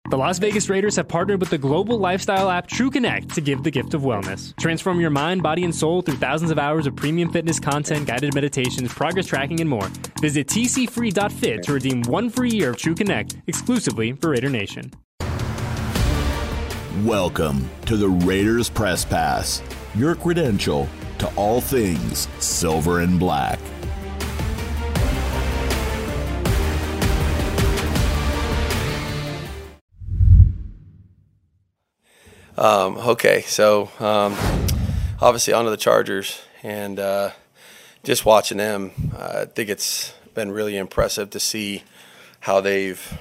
The Las Vegas Raiders have partnered with the global lifestyle app TrueConnect to give the gift of wellness. Transform your mind, body, and soul through thousands of hours of premium fitness content, guided meditations, progress tracking, and more. Visit tcfree.fit to redeem 1 free year of TrueConnect exclusively for Raider Nation. Welcome to the Raiders Press Pass, your credential to all things silver and black. Obviously onto the Chargers, and just watching them, I think it's been really impressive to see how they've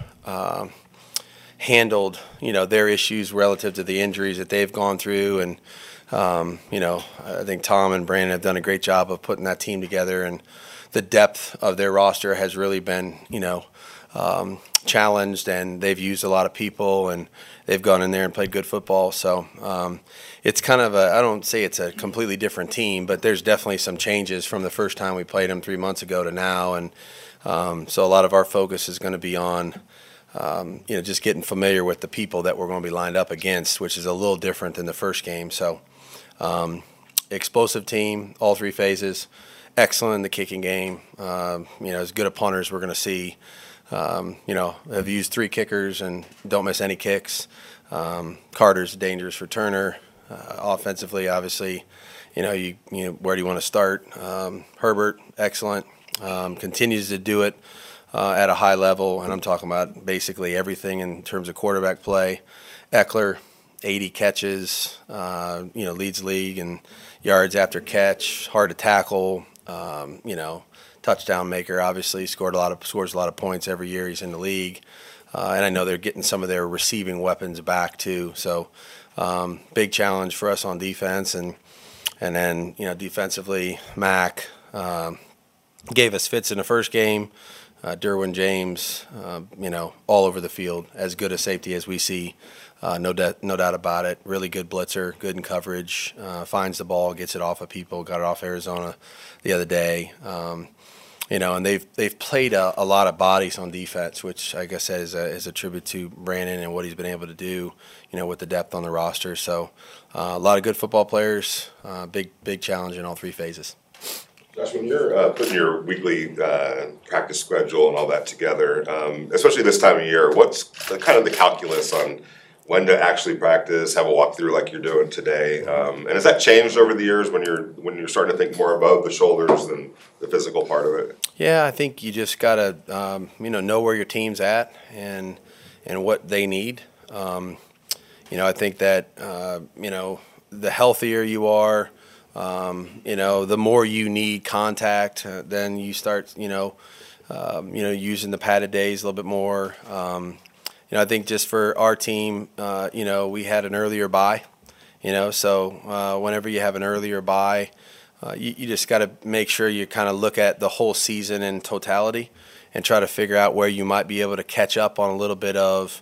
handled, their issues relative to the injuries that they've gone through. And, I think Tom and Brandon have done a great job of putting that team together, and the depth of their roster has really been, challenged, and they've used a lot of people, and they've gone in there and played good football. So it's kind of I don't say it's a completely different team, but there's definitely some changes from the first time we played them 3 months ago to now. And so a lot of our focus is going to be on, just getting familiar with the people that we're going to be lined up against, which is a little different than the first game. So explosive team, all three phases, excellent in the kicking game. As good a punters we're going to see. Have used 3 kickers and don't miss any kicks. Carter's a dangerous returner. Offensively, obviously, where do you want to start? Herbert, excellent. Continues to do it at a high level, and I'm talking about basically everything in terms of quarterback play. Eckler, 80 catches, leads league in yards after catch, hard to tackle, touchdown maker, obviously scores a lot of points every year he's in the league, and I know they're getting some of their receiving weapons back too. So big challenge for us on defense, and then defensively, Mac gave us fits in the first game. Derwin James, all over the field, as good a safety as we see, no doubt about it. Really good blitzer, good in coverage, finds the ball, gets it off of people. Got it off Arizona the other day. And they've played a lot of bodies on defense, which, like I said, is a tribute to Brandon and what he's been able to do, with the depth on the roster. So a lot of good football players, big challenge in all 3 phases. Josh, when you're putting your weekly practice schedule and all that together, especially this time of year, what's kind of the calculus on when to actually practice, have a walkthrough like you're doing today? And has that changed over the years when you're starting to think more about the shoulders than the physical part of it? Yeah, I think you just got to, know where your team's at and what they need. I think that, the healthier you are, the more you need contact, then you start, using the padded days a little bit more. I think just for our team, we had an earlier bye, so whenever you have an earlier bye, you just got to make sure you kind of look at the whole season in totality and try to figure out where you might be able to catch up on a little bit of,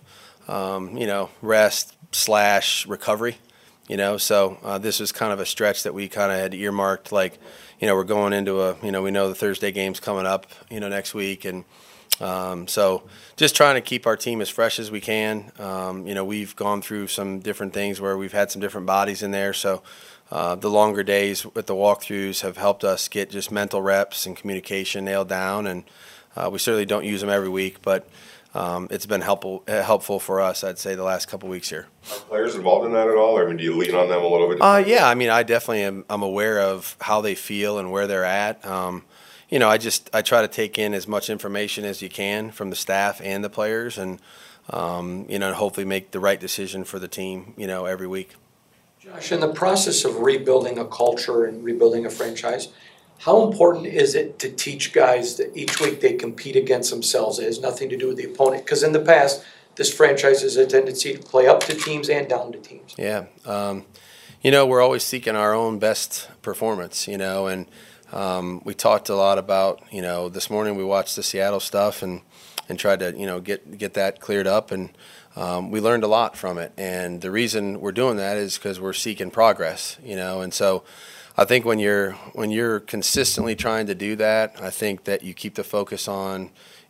rest/recovery. So this was kind of a stretch that we kind of had earmarked, like, we're going into we know the Thursday game's coming up, next week. And so just trying to keep our team as fresh as we can. We've gone through some different things where we've had some different bodies in there. So the longer days with the walkthroughs have helped us get just mental reps and communication nailed down. And we certainly don't use them every week, but it's been helpful for us, I'd say, the last couple weeks here. Are players involved in that at all? Do you lean on them a little bit? Yeah. I definitely I'm aware of how they feel and where they're at. I try to take in as much information as you can from the staff and the players, and hopefully make the right decision for the team, every week. Josh, in the process of rebuilding a culture and rebuilding a franchise, how important is it to teach guys that each week they compete against themselves? It has nothing to do with the opponent. Because in the past, this franchise has a tendency to play up to teams and down to teams. Yeah. We're always seeking our own best performance, and we talked a lot about, this morning we watched the Seattle stuff and tried to, get that cleared up. And we learned a lot from it. And the reason we're doing that is because we're seeking progress, and so I think when you're consistently trying to do that, I think that you keep the focus on,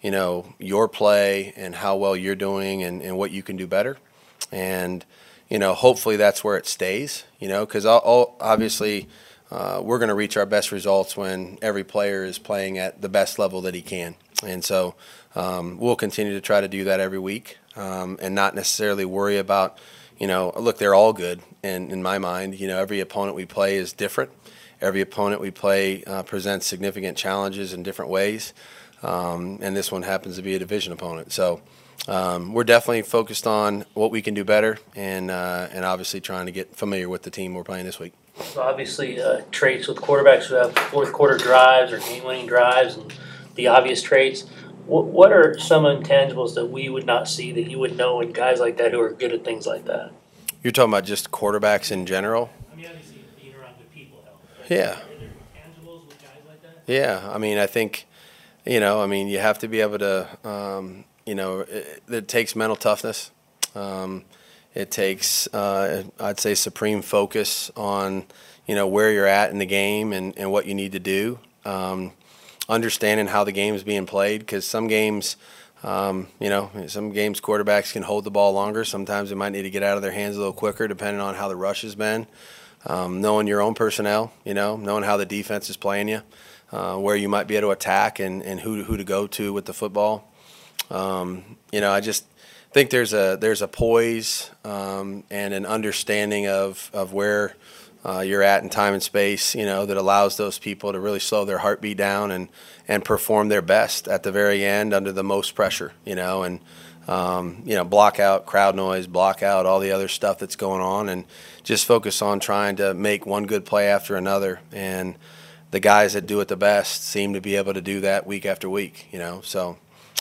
your play and how well you're doing and what you can do better. And, hopefully that's where it stays, because obviously we're going to reach our best results when every player is playing at the best level that he can. And so we'll continue to try to do that every week and not necessarily worry about, look, they're all good. And in my mind, every opponent we play is different. Every opponent we play presents significant challenges in different ways. And this one happens to be a division opponent. So we're definitely focused on what we can do better and obviously trying to get familiar with the team we're playing this week. So obviously traits with quarterbacks who have fourth quarter drives or game-winning drives and the obvious traits. What are some intangibles that we would not see that you would know in guys like that who are good at things like that? You're talking about just quarterbacks in general? I mean, obviously being around good people helps. Yeah. Are there intangibles with guys like that? Yeah. I mean, I think, you have to be able to, it takes mental toughness. It takes, I'd say, supreme focus on, where you're at in the game and what you need to do. Understanding how the game is being played, because some games, some games quarterbacks can hold the ball longer. Sometimes they might need to get out of their hands a little quicker, depending on how the rush has been. Knowing your own personnel, knowing how the defense is playing you, where you might be able to attack and who to go to with the football. I just think there's a poise and an understanding of where you're at in time and space, that allows those people to really slow their heartbeat down and perform their best at the very end under the most pressure, and block out crowd noise, block out all the other stuff that's going on, and just focus on trying to make one good play after another. And the guys that do it the best seem to be able to do that week after week, So,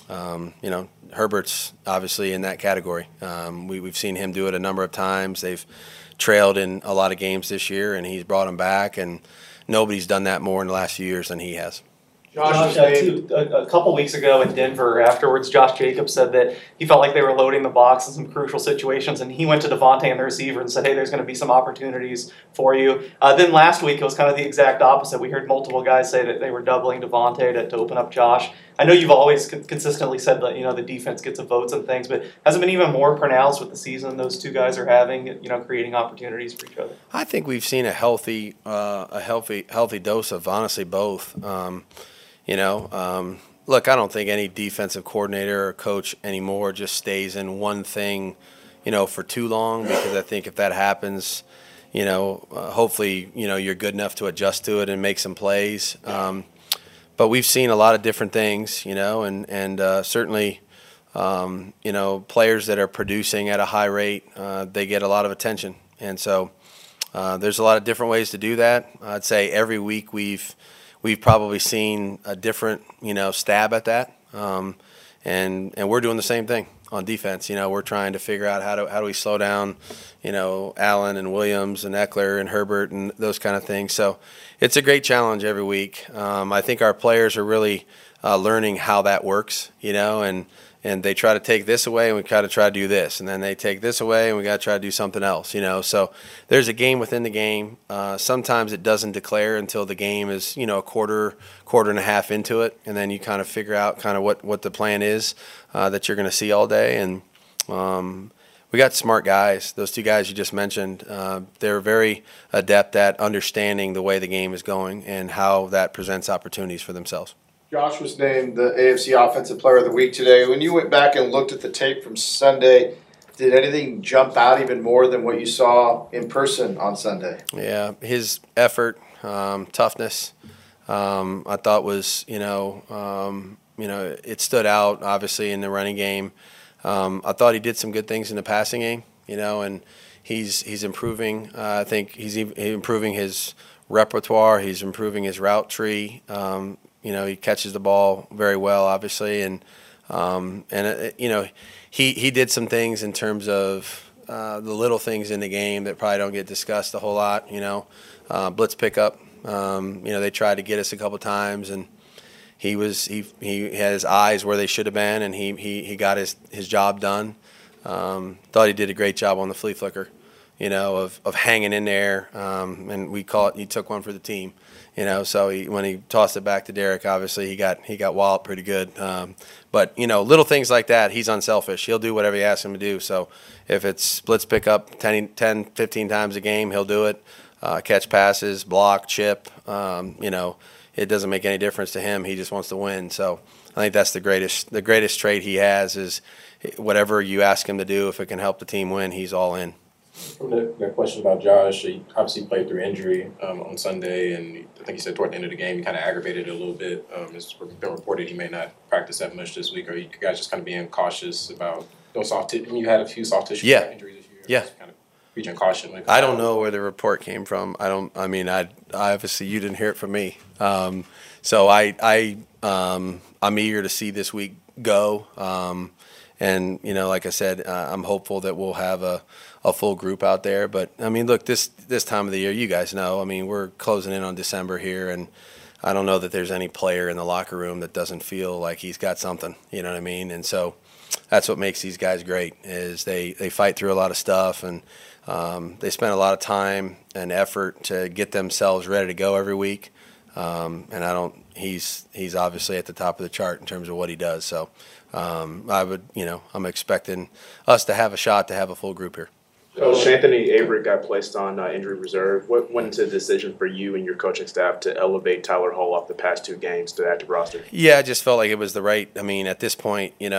Herbert's obviously in that category. We've seen him do it a number of times. They've trailed in a lot of games this year, and he's brought them back, and nobody's done that more in the last few years than he has. Josh, a couple weeks ago in Denver afterwards, Josh Jacobs said that he felt like they were loading the box in some crucial situations, and he went to Devontae and the receiver and said, hey, there's going to be some opportunities for you. Then last week, it was kind of the exact opposite. We heard multiple guys say that they were doubling Devontae to open up Josh. I know you've always consistently said that, the defense gets the votes and things, but has it been even more pronounced with the season those two guys are having, creating opportunities for each other? I think we've seen a healthy dose of honestly both. Look, I don't think any defensive coordinator or coach anymore just stays in one thing, for too long, because I think if that happens, hopefully, you're good enough to adjust to it and make some plays. But we've seen a lot of different things, and certainly, players that are producing at a high rate, they get a lot of attention. And so there's a lot of different ways to do that. I'd say every week we've probably seen a different, stab at that. And we're doing the same thing on defense. We're trying to figure out how do we slow down, Allen and Williams and Eckler and Herbert and those kind of things. So it's a great challenge every week. I think our players are really learning how that works, and they try to take this away and we try to do this, and then they take this away and we got to try to do something else, So there's a game within the game. Sometimes it doesn't declare until the game is, a quarter and a half into it, and then you kind of figure out kind of what the plan is that you're going to see all day. And we got smart guys. Those two guys you just mentioned, they're very adept at understanding the way the game is going and how that presents opportunities for themselves. Josh was named the AFC Offensive Player of the Week today. When you went back and looked at the tape from Sunday, did anything jump out even more than what you saw in person on Sunday? Yeah, his effort, toughness, I thought was, it stood out, obviously, in the running game. I thought he did some good things in the passing game, and he's improving. I think he's improving his repertoire. He's improving his route tree. He catches the ball very well, obviously, and he did some things in terms of the little things in the game that probably don't get discussed a whole lot. Blitz pickup. They tried to get us a couple times, and he had his eyes where they should have been, and he got his job done. Thought he did a great job on the flea flicker. of hanging in there, and we call it, he took one for the team. So when he tossed it back to Derek, obviously he got walloped pretty good. But little things like that, he's unselfish. He'll do whatever you ask him to do. So if it's splits pick up 10, 15 times a game, he'll do it. Catch passes, block, chip. It doesn't make any difference to him. He just wants to win. So I think that's the greatest trait he has is whatever you ask him to do, if it can help the team win, he's all in. From the question about Josh, he obviously played through injury on Sunday, and I think he said toward the end of the game he kind of aggravated it a little bit. It's been reported he may not practice that much this week. Are you guys just kind of being cautious about those you had a few soft tissue injuries this year? Yeah. Just kind of reaching caution. I don't know where the report came from. I obviously you didn't hear it from me. So I'm eager to see this week go. And like I said, I'm hopeful that we'll have a full group out there. But look, this time of the year, you guys know. We're closing in on December here, and I don't know that there's any player in the locker room that doesn't feel like he's got something. You know what I mean? And so that's what makes these guys great is they fight through a lot of stuff, and they spend a lot of time and effort to get themselves ready to go every week. And he's obviously at the top of the chart in terms of what he does. So I'm expecting us to have a shot to have a full group here. Coach Anthony Averett got placed on injury reserve. What went into the decision for you and your coaching staff to elevate Tyler Hull off the past 2 games to the active roster? Yeah, I just felt like it was the right. At this point, with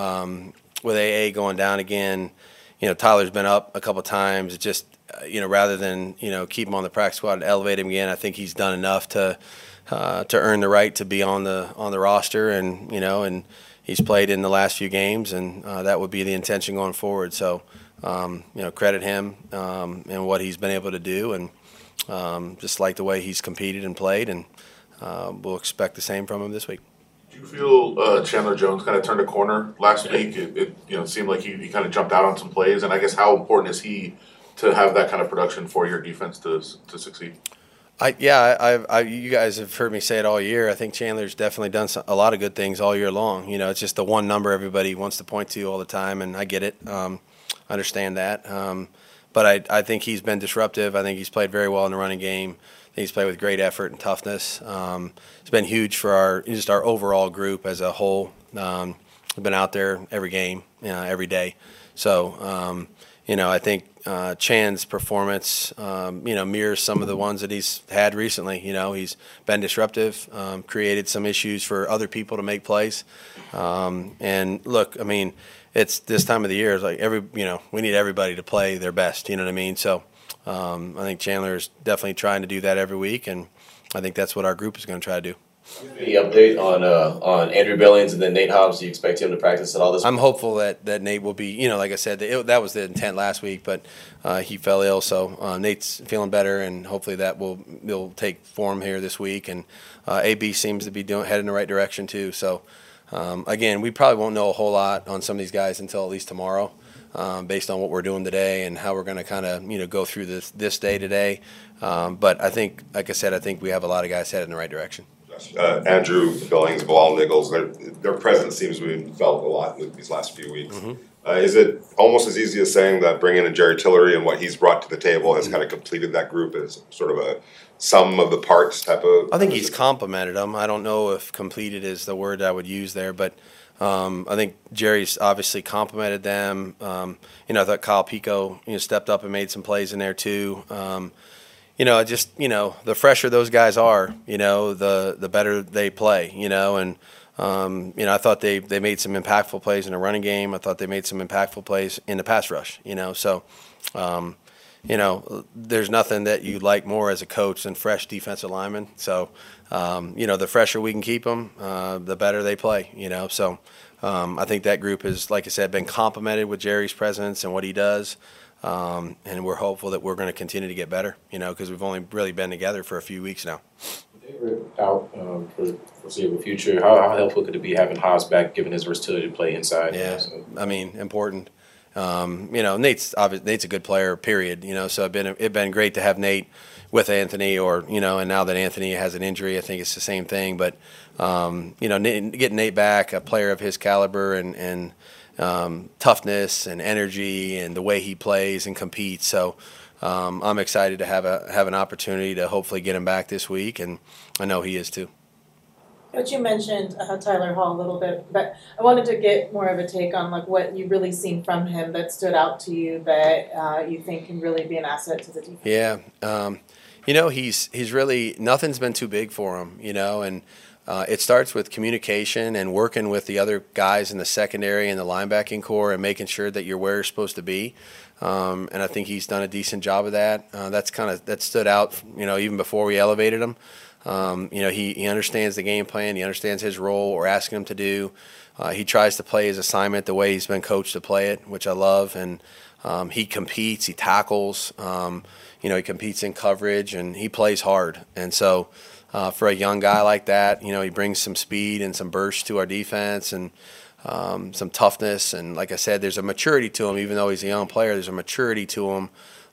AA going down again, Tyler's been up a couple times. It just, rather than keep him on the practice squad and elevate him again, I think he's done enough to earn the right to be on the roster, and he's played in the last few games, and that would be the intention going forward. So. Credit him and what he's been able to do, and just like the way he's competed and played, and we'll expect the same from him this week. Do you feel Chandler Jones kind of turned a corner last week? It seemed like he kind of jumped out on some plays, and I guess how important is he to have that kind of production for your defense to succeed? You guys have heard me say it all year. I think Chandler's definitely done a lot of good things all year long. It's just the one number everybody wants to point to all the time, and I get it. I understand that. But I think he's been disruptive. I think he's played very well in the running game. I think he's played with great effort and toughness. It's been huge for our overall group as a whole. We've been out there every game, every day. So, I think Chan's performance, mirrors some of the ones that he's had recently. He's been disruptive, created some issues for other people to make plays. And look, it's this time of the year. It's like we need everybody to play their best. You know what I mean? So I think Chandler is definitely trying to do that every week, and I think that's what our group is going to try to do. Any update on Andrew Billings and then Nate Hobbs? Do you expect him to practice at all this week? I'm hopeful that Nate will be, like I said, that was the intent last week, but he fell ill. So Nate's feeling better, and hopefully that will take form here this week. And AB seems to be heading in the right direction too. So again, we probably won't know a whole lot on some of these guys until at least tomorrow, based on what we're doing today and how we're going to kind of go through this day today. But I think, like I said, I think we have a lot of guys headed in the right direction. Andrew Billings, Bilal Nichols, their presence seems to be felt a lot in these last few weeks. Mm-hmm. Is it almost as easy as saying that bringing in Jerry Tillery and what he's brought to the table has kind of completed that group as sort of a sum of the parts type of? I think he's complemented them. I don't know if completed is the word I would use there, but I think Jerry's obviously complimented them. I thought Kyle Pico stepped up and made some plays in there too. The fresher those guys are, the better they play, and I thought they made some impactful plays in the running game. I thought they made some impactful plays in the pass rush, so there's nothing that you like more as a coach than fresh defensive linemen. So, the fresher we can keep them, the better they play, So I think that group has, like I said, been complemented with Jerry's presence and what he does. And we're hopeful that we're going to continue to get better, because we've only really been together for a few weeks now. Out for the foreseeable future, how helpful could it be having Haas back, given his versatility to play inside? Yeah, important. Nate's a good player, period. So it's been great to have Nate with Anthony, and now that Anthony has an injury, I think it's the same thing. But getting Nate back, a player of his caliber, and toughness and energy and the way he plays and competes. So I'm excited to have an opportunity to hopefully get him back this week, and I know he is too. Coach, you mentioned Tyler Hall a little bit, but I wanted to get more of a take on like what you've really seen from him that stood out to you that you think can really be an asset to the defense. Yeah, he's really, nothing's been too big for him, and it starts with communication and working with the other guys in the secondary and the linebacking core and making sure that you're where you're supposed to be. And I think he's done a decent job of that. That stood out, even before we elevated him. He understands the game plan. He understands his role, what we're asking him to do. He tries to play his assignment the way he's been coached to play it, which I love. And he competes, he tackles, he competes in coverage, and he plays hard. And so for a young guy like that, he brings some speed and some burst to our defense and some toughness. And like I said, there's a maturity to him. Even though he's a young player, there's a maturity to him.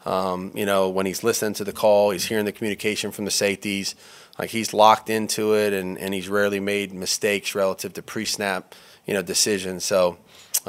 When he's listening to the call, he's hearing the communication from the safeties. Like, he's locked into it, and he's rarely made mistakes relative to pre-snap, decisions. So,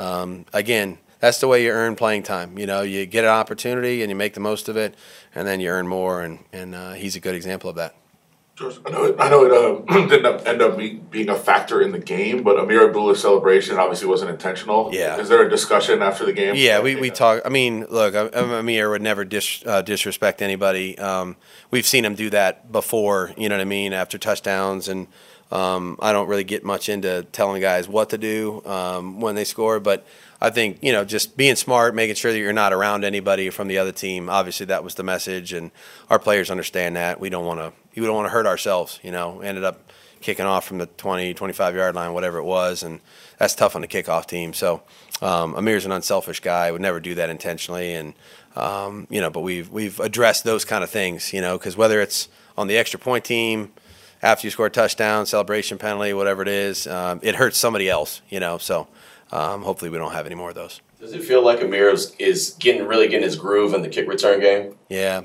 again, that's the way you earn playing time. You get an opportunity and you make the most of it, and then you earn more, and he's a good example of that. George, I know it didn't end up being a factor in the game, but Ameer Abdullah's celebration obviously wasn't intentional. Yeah. Is there a discussion after the game? Yeah, we talk. I mean, look, Ameer would never disrespect anybody. We've seen him do that before, you know what I mean, after touchdowns, and I don't really get much into telling guys what to do when they score, but I think, just being smart, making sure that you're not around anybody from the other team. Obviously, that was the message, and our players understand that. We don't want to hurt ourselves, Ended up kicking off from the 20, 25-yard line, whatever it was, and that's tough on the kickoff team. So Ameer's an unselfish guy. Would never do that intentionally, and but we've addressed those kind of things, because whether it's on the extra point team, after you score a touchdown, celebration penalty, whatever it is, it hurts somebody else, So hopefully we don't have any more of those. Does it feel like Ameer is getting his groove in the kick return game? Yeah,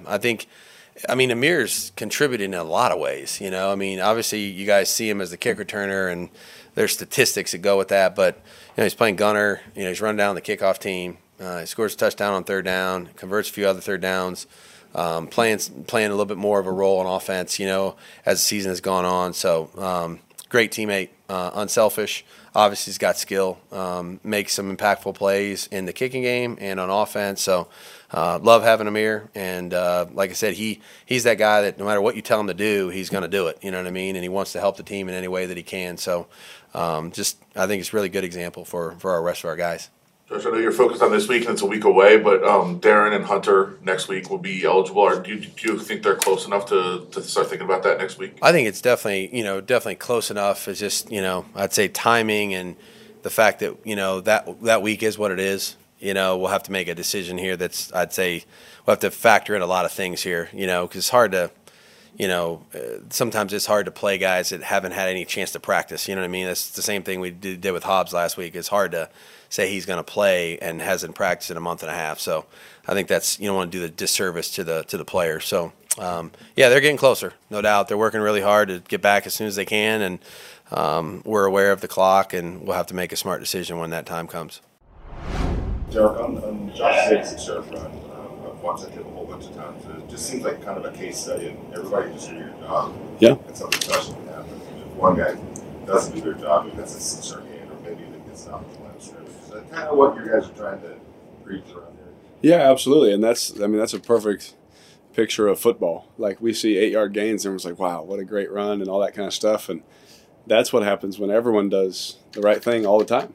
Ameer's contributed in a lot of ways, obviously you guys see him as the kick returner, and there's statistics that go with that, but, he's playing gunner, he's running down the kickoff team, he scores a touchdown on third down, converts a few other third downs, playing a little bit more of a role on offense, as the season has gone on. So great teammate, unselfish. Obviously, he's got skill, makes some impactful plays in the kicking game and on offense. So love having Ameer. And like I said, he's that guy that no matter what you tell him to do, he's going to do it. You know what I mean? And he wants to help the team in any way that he can. So I think it's a really good example for our rest of our guys. Josh, I know you're focused on this week and it's a week away, but Darren and Hunter next week will be eligible. Or do you think they're close enough to start thinking about that next week? I think it's definitely close enough. It's just, I'd say timing and the fact that, that week is what it is. We'll have to make a decision here I'd say we'll have to factor in a lot of things here, because it's hard to, sometimes it's hard to play guys that haven't had any chance to practice. You know what I mean? That's the same thing we did with Hobbs last week. It's hard to say he's going to play and hasn't practiced in a month and a half. So I think that's, you don't want to do the disservice to the player. So they're getting closer, no doubt. They're working really hard to get back as soon as they can, and we're aware of the clock, and we'll have to make a smart decision when that time comes. Derek, on Josh Jacobs' surf run, I've watched that a whole bunch of times. It just seems like kind of a case study, and everybody just do your job. Yeah. And something special can happen. If one guy doesn't do their job, maybe that's a six-yard gain, or maybe they get stopped at the line of scrimmage. Is that kind of what you guys are trying to preach around here? Yeah, absolutely. And that's a perfect picture of football. Like, we see 8-yard gains, and it's like, wow, what a great run, and all that kind of stuff. And that's what happens when everyone does the right thing all the time.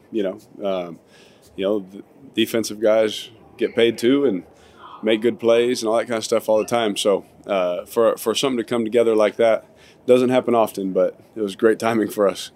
The defensive guys get paid too and make good plays and all that kind of stuff all the time. So for something to come together like that doesn't happen often, but it was great timing for us.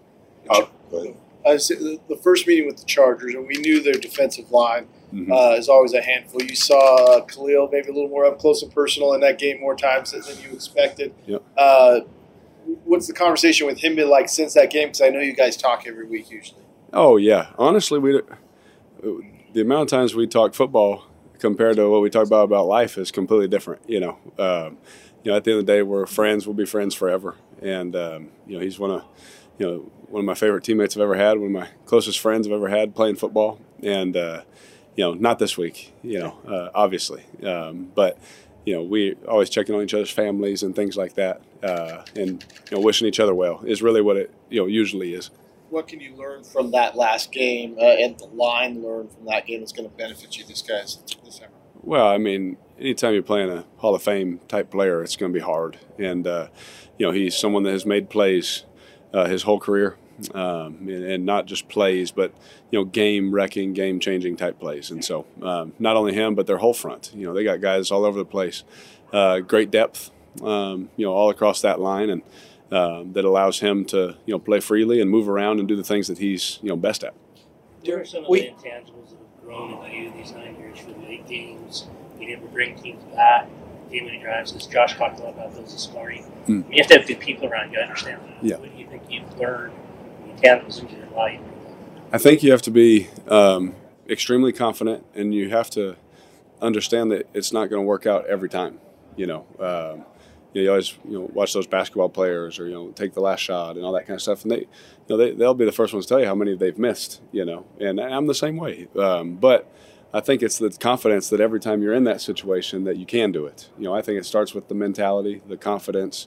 The first meeting with the Chargers, and we knew their defensive line is always a handful. You saw Khalil maybe a little more up close and personal in that game more times than you expected. Yep. What's the conversation with him been like since that game? Because I know you guys talk every week usually. Oh, yeah. Honestly, the amount of times we talk football compared to what we talk about life is completely different. At the end of the day, we're friends. We'll be friends forever. And he's one of one of my favorite teammates I've ever had, one of my closest friends I've ever had playing football. And, not this week, obviously. But, we always checking on each other's families and things like that. And, wishing each other well is really what it, usually is. What can you learn from that last game and the line learned from that game that's going to benefit you this summer? Well, I mean, anytime you're playing a Hall of Fame type player, it's going to be hard. And, he's someone that has made plays his whole career, and not just plays, but, game-wrecking, game-changing type plays. And so not only him, but their whole front. They got guys all over the place. Great depth, all across that line, and that allows him to, play freely and move around and do the things that he's, best at. What are some of the intangibles that have grown in you these 9 years for the 8 games, being able to bring teams back, game-winning drives? Because Josh talked a lot about those this morning. You have to have good people around you to understand that. Yeah. What do you think you've learned the intangibles into your life? I think you have to be extremely confident, and you have to understand that it's not going to work out every time. You always watch those basketball players, or take the last shot and all that kind of stuff, and they'll be the first ones to tell you how many they've missed. And I'm the same way. But I think it's the confidence that every time you're in that situation that you can do it. I think it starts with the mentality, the confidence.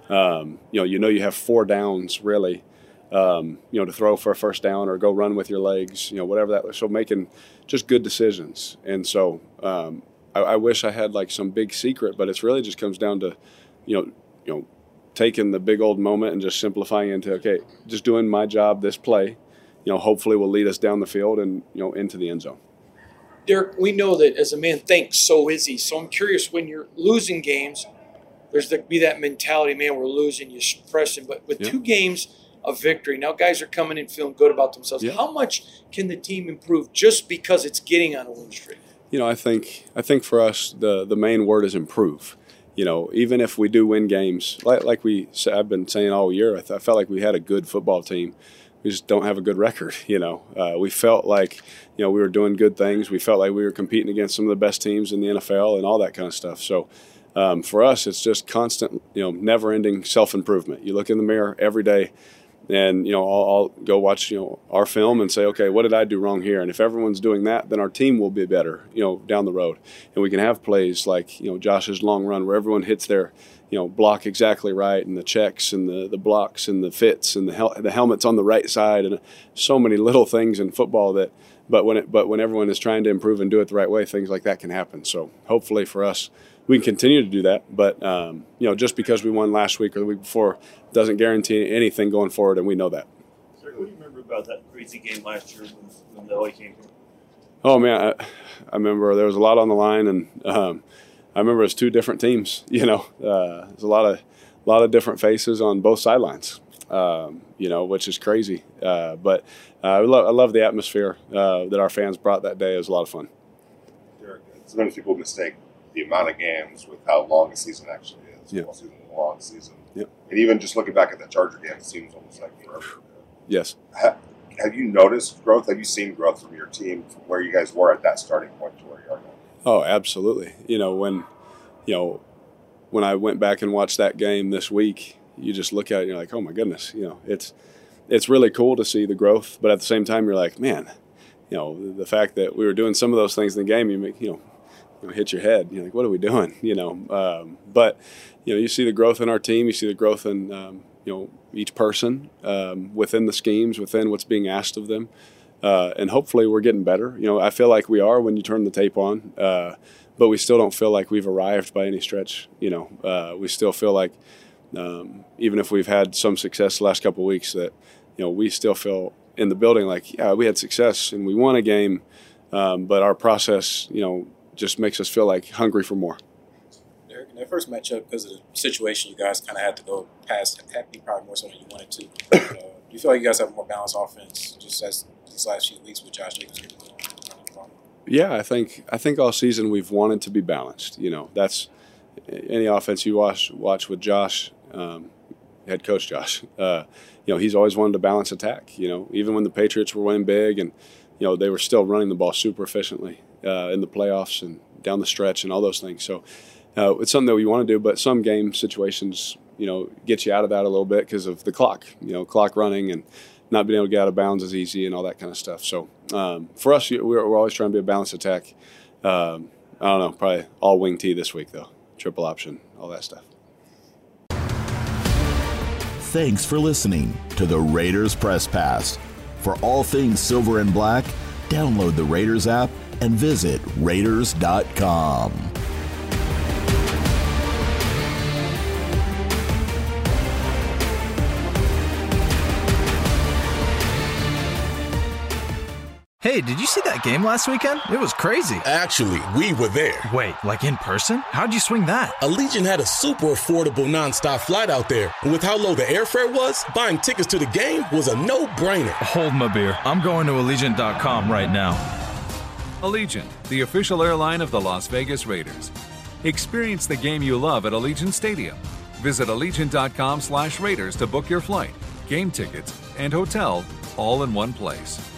You have 4 downs really. To throw for a first down or go run with your legs, whatever that. So making just good decisions. And so I wish I had like some big secret, but it's really just comes down to, taking the big old moment and just simplifying into, okay, just doing my job, this play, hopefully will lead us down the field and, into the end zone. Derek, we know that as a man thinks, so is he. So I'm curious, when you're losing games, there's be that mentality, man, we're losing, you're pressing. But with 2 games of victory, now guys are coming in feeling good about themselves. Yeah. How much can the team improve just because it's getting on a win streak? I think for us, the main word is improve. Even if we do win games, like I've been saying all year, I felt like we had a good football team. We just don't have a good record. We felt like, we were doing good things. We felt like we were competing against some of the best teams in the NFL and all that kind of stuff. So for us, it's just constant, never-ending self-improvement. You look in the mirror every day, and I'll go watch our film and say, okay, what did I do wrong here? And if everyone's doing that, then our team will be better down the road, and we can have plays like Josh's long run where everyone hits their block exactly right, and the checks and the blocks and the fits and the helmets on the right side, and so many little things in football that but when everyone is trying to improve and do it the right way, things like that can happen. So hopefully for us, we can continue to do that, but just because we won last week or the week before doesn't guarantee anything going forward, and we know that. Sir, what do you remember about that crazy game last year when the OA came here? Oh man, I remember there was a lot on the line, and I remember it was 2 different teams. There's a lot of different faces on both sidelines. Which is crazy. But I love the atmosphere that our fans brought that day. It was a lot of fun. Derek, sometimes people mistake the amount of games with how long a season actually is. Yeah. Football season is a long season. Yep. And even just looking back at that Charger game, it seems almost like forever. Yes. Have you noticed growth? Have you seen growth from your team from where you guys were at that starting point to where you are now? Oh, absolutely. When I went back and watched that game this week, you just look at it and you're like, oh my goodness, it's really cool to see the growth, but at the same time you're like, man, the fact that we were doing some of those things in the game, hit your head. You're like, what are we doing? But you see the growth in our team. You see the growth in each person within the schemes, within what's being asked of them, and hopefully we're getting better. I feel like we are when you turn the tape on, but we still don't feel like we've arrived by any stretch. We still feel like even if we've had some success the last couple of weeks, that we still feel in the building like, yeah, we had success and we won a game, but our process, just makes us feel like hungry for more. Derek, in that first matchup, because of the situation, you guys kind of had to go past Happy probably more so than you wanted to. Do you feel like you guys have a more balanced offense just as these last few weeks with Josh Jacobs? Yeah, I think all season we've wanted to be balanced. That's any offense you watch with Josh, head coach Josh. He's always wanted to balance attack. Even when the Patriots were winning big and they were still running the ball super efficiently in the playoffs and down the stretch and all those things. So it's something that we want to do, but some game situations, get you out of that a little bit because of the clock, clock running and not being able to get out of bounds is easy and all that kind of stuff. So for us, we're always trying to be a balanced attack. I don't know, probably all wing T this week though, triple option, all that stuff. Thanks for listening to the Raiders Press Pass. For all things silver and black, download the Raiders app and visit Raiders.com. Hey, did you see that game last weekend? It was crazy. Actually, we were there. Wait, like in person? How'd you swing that? Allegiant had a super affordable nonstop flight out there. And with how low the airfare was, buying tickets to the game was a no-brainer. Hold my beer. I'm going to Allegiant.com right now. Allegiant, the official airline of the Las Vegas Raiders. Experience the game you love at Allegiant Stadium. Visit Allegiant.com/Raiders to book your flight, game tickets, and hotel all in one place.